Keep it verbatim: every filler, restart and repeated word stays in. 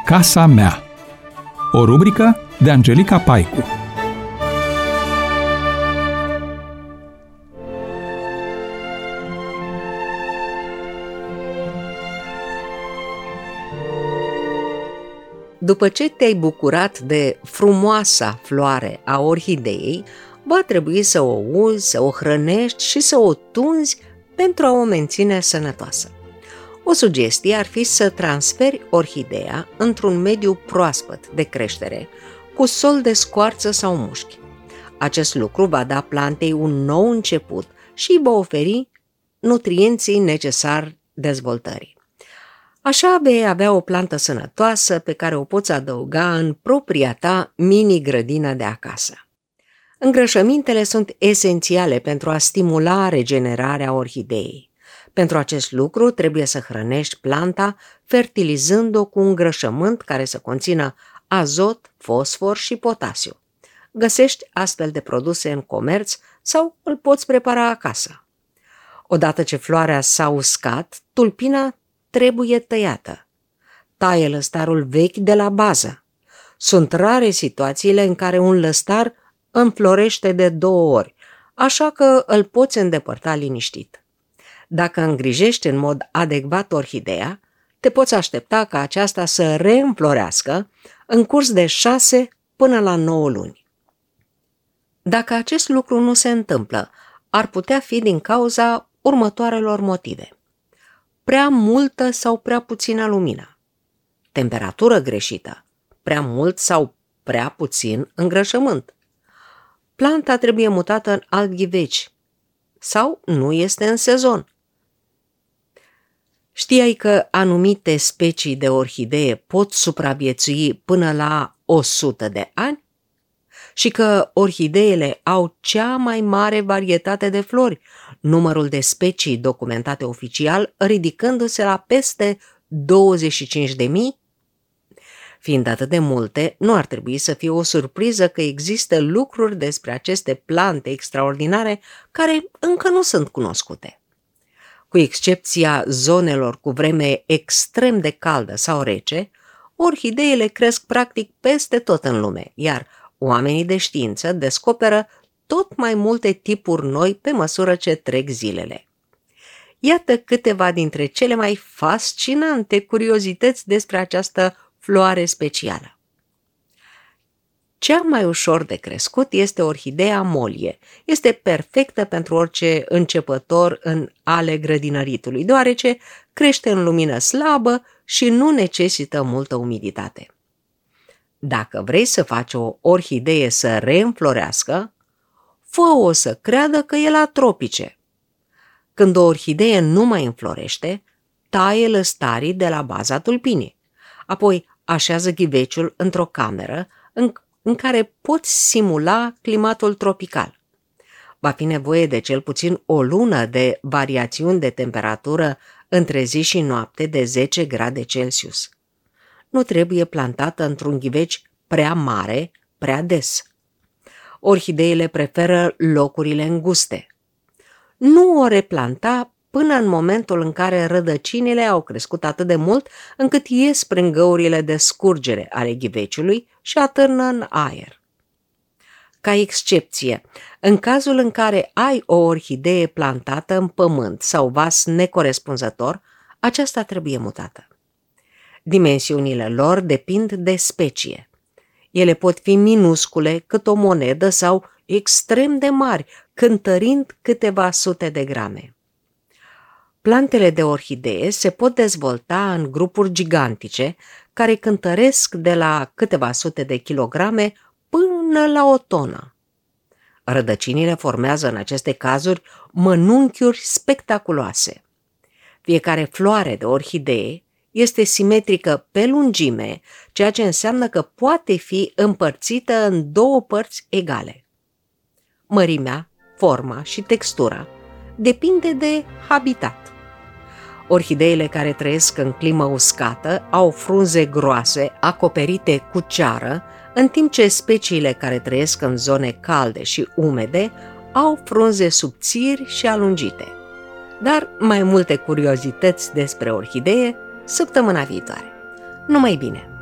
Casa mea. O rubrică de Angelica Paicu. După ce te-ai bucurat de frumoasa floare a orhideei, va trebui să o uzi, să o hrănești și să o tunzi pentru a o menține sănătoasă. O sugestie ar fi să transferi orhideea într-un mediu proaspăt de creștere, cu sol de scoarță sau mușchi. Acest lucru va da plantei un nou început și îi va oferi nutrienții necesari dezvoltării. Așa vei avea o plantă sănătoasă pe care o poți adăuga în propria ta mini-grădină de acasă. Îngrășămintele sunt esențiale pentru a stimula regenerarea orhideei. Pentru acest lucru trebuie să hrănești planta fertilizând-o cu un îngrășământ care să conțină azot, fosfor și potasiu. Găsești astfel de produse în comerț sau îl poți prepara acasă. Odată ce floarea s-a uscat, tulpina trebuie tăiată. Taie lăstarul vechi de la bază. Sunt rare situațiile în care un lăstar înflorește de două ori, așa că îl poți îndepărta liniștit. Dacă îngrijești în mod adecvat orhideea, te poți aștepta ca aceasta să reînflorească în curs de șase până la nouă luni. Dacă acest lucru nu se întâmplă, ar putea fi din cauza următoarelor motive: prea multă sau prea puțină lumină, temperatură greșită, prea mult sau prea puțin îngrășământ, planta trebuie mutată în alt ghiveci sau nu este în sezon. Știai că anumite specii de orhidee pot supraviețui până la o sută de ani? Și că orhideele au cea mai mare varietate de flori, numărul de specii documentate oficial ridicându-se la peste douăzeci și cinci de mii? Fiind atât de multe, nu ar trebui să fie o surpriză că există lucruri despre aceste plante extraordinare care încă nu sunt cunoscute. Cu excepția zonelor cu vreme extrem de caldă sau rece, orhideele cresc practic peste tot în lume, iar oamenii de știință descoperă tot mai multe tipuri noi pe măsură ce trec zilele. Iată câteva dintre cele mai fascinante curiozități despre această floare specială. Cea mai ușor de crescut este orhideea molie. Este perfectă pentru orice începător în ale grădinăritului, deoarece crește în lumină slabă și nu necesită multă umiditate. Dacă vrei să faci o orhidee să reînflorească, fă-o să creadă că e la tropice. Când o orhidee nu mai înflorește, taie lăstarii de la baza tulpinii. Apoi așează ghiveciul într-o cameră în în care poți simula climatul tropical. Va fi nevoie de cel puțin o lună de variațiuni de temperatură între zi și noapte de zece grade Celsius. Nu trebuie plantată într-un ghiveci prea mare, prea des. Orhideile preferă locurile înguste. Nu o replanta până în momentul în care rădăcinile au crescut atât de mult încât ies prin găurile de scurgere ale ghiveciului și atârnă în aer. Ca excepție, în cazul în care ai o orhidee plantată în pământ sau vas necorespunzător, aceasta trebuie mutată. Dimensiunile lor depind de specie. Ele pot fi minuscule cât o monedă sau extrem de mari, cântărind câteva sute de grame. Plantele de orhidee se pot dezvolta în grupuri gigantice care cântăresc de la câteva sute de kilograme până la o tonă. Rădăcinile formează în aceste cazuri mănunchiuri spectaculoase. Fiecare floare de orhidee este simetrică pe lungime, ceea ce înseamnă că poate fi împărțită în două părți egale. Mărimea, forma și textura depinde de habitat. Orhideele care trăiesc în climă uscată au frunze groase, acoperite cu ceară, în timp ce speciile care trăiesc în zone calde și umede au frunze subțiri și alungite. Dar mai multe curiozități despre orhidee săptămâna viitoare. Numai bine!